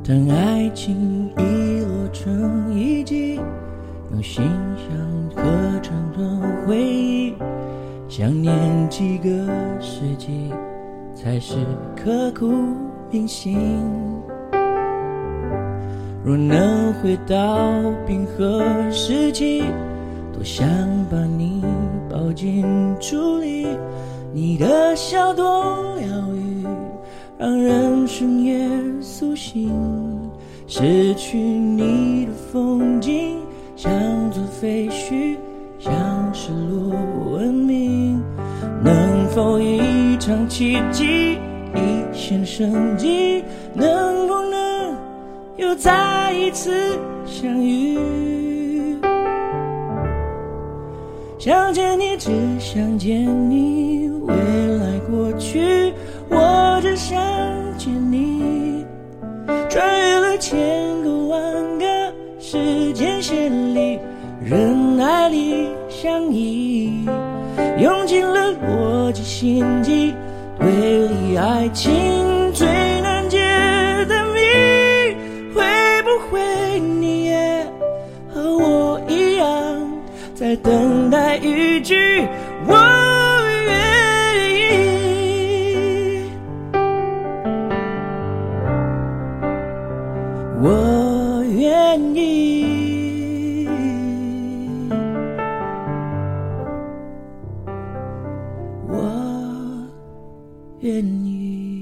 当爱情遗落成遗迹，用心想合成段回忆，想念几个世纪，才是刻骨铭心。若能回到冰河时期，多想把你抱进处里，你的笑多疗愈，让人深夜苏醒。失去你的风景，像座废墟，像失落文明。能否一场奇迹，一线生机，能不能又再一次相遇？想见你，只想见你，未来过去，我只想见你。穿越了千个万个时间线里，人爱里相依，用尽了逻辑心机，推理爱情最难解的谜。会不会你也和我一样，在等待雨季？我愿意，我愿意，我愿意。